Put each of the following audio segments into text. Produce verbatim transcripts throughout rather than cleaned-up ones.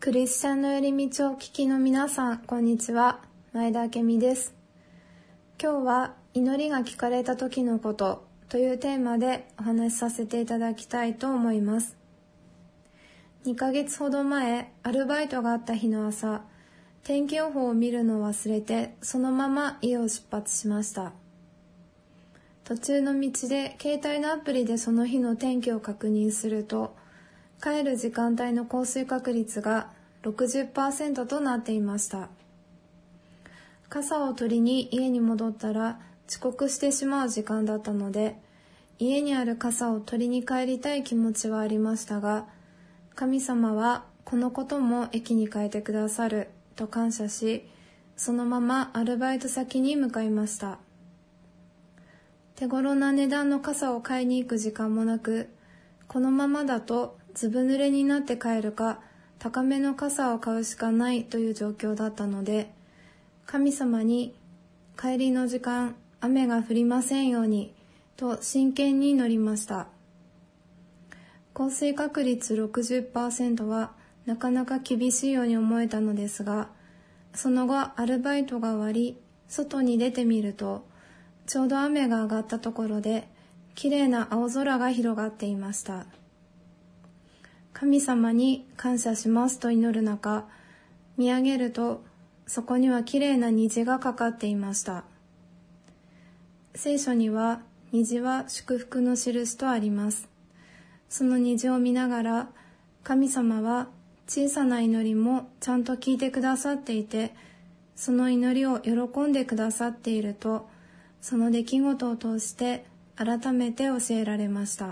クリスチャンの寄り道をお聞きの皆さん、こんにちは。前田明美です。今日は祈りが聞かれた時のことというテーマでお話しさせていただきたいと思います。にかげつほど前、アルバイトがあった日の朝、天気予報を見るのを忘れて、そのまま家を出発しました。途中の道で携帯のアプリでその日の天気を確認すると、帰る時間帯の降水確率が ろくじゅっパーセント となっていました。傘を取りに家に戻ったら遅刻してしまう時間だったので、家にある傘を取りに帰りたい気持ちはありましたが、神様はこのことも益に変えてくださると感謝し、そのままアルバイト先に向かいました。手頃な値段の傘を買いに行く時間もなく、このままだとずぶ濡れになって帰るか、高めの傘を買うしかないという状況だったので、神様に帰りの時間、雨が降りませんようにと真剣に祈りました。降水確率 ろくじゅっパーセント はなかなか厳しいように思えたのですが、その後アルバイトが終わり、外に出てみると、ちょうど雨が上がったところで、綺麗な青空が広がっていました。神様に感謝しますと祈る中、見上げると、そこには綺麗な虹がかかっていました。聖書には、虹は祝福の印とあります。その虹を見ながら、神様は小さな祈りもちゃんと聞いてくださっていて、その祈りを喜んでくださっていると、その出来事を通して改めて教えられました。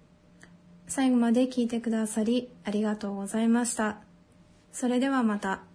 最後まで聞いてくださりありがとうございました。それではまた。